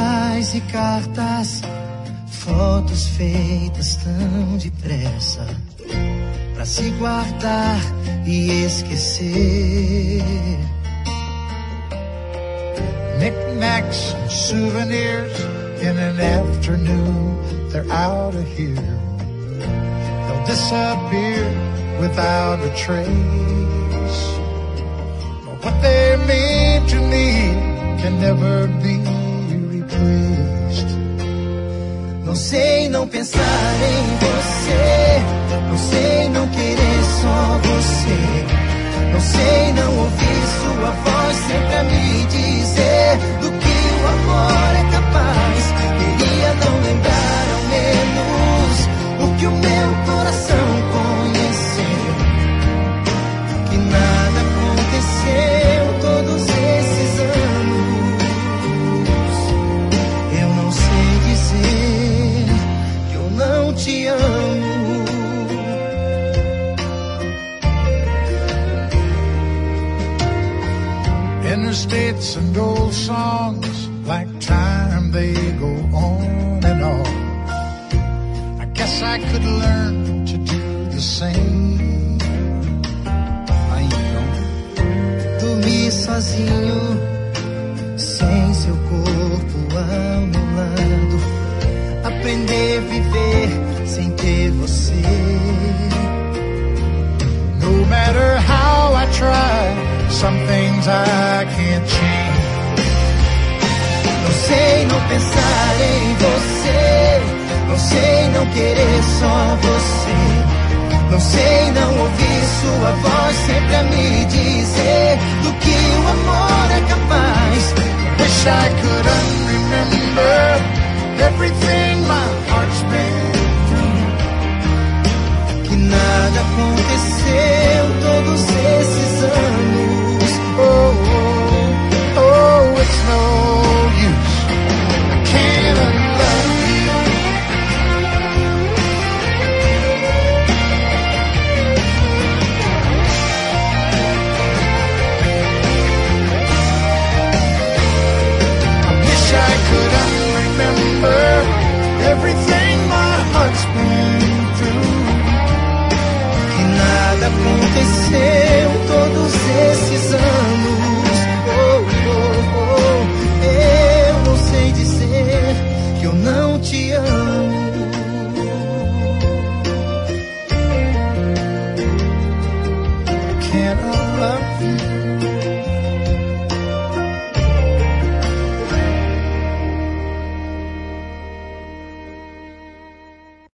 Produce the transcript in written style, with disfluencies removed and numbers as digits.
jornais e cartas, fotos feitas tão depressa, pra se guardar e esquecer. Knickknacks and souvenirs, in an afternoon they're out of here. They'll disappear without a trace. But what they mean to me can never be replaced. Não sei não pensar em você, não sei não querer só você, não sei não ouvir sua voz sempre a me dizer do que o amor é capaz. Queria não lembrar ao menos o que o meu coração conheceu, que nada aconteceu todos esses anos. Eu não sei dizer que eu não te amo. Interstates and old songs, like time they go on and on. I guess I could learn to do the same. Aí não. Dormir sozinho, sem seu corpo ao meu lado. Aprender a viver sem ter você. No matter how I try, some things I can't change. Não sei não pensar em você, não sei não querer só você, não sei não ouvir sua voz sempre a me dizer do que o amor é capaz. Wish I could unremember everything my heart's been through. Que nada aconteceu todos esses anos. Oh, oh, oh, it's no use. I can't unlove you. I wish I could unremember everything my heart's been through. Que nada aconteceu todos esses anos. Oh, oh, oh. Eu não sei dizer que eu não te amo. Can't I love you?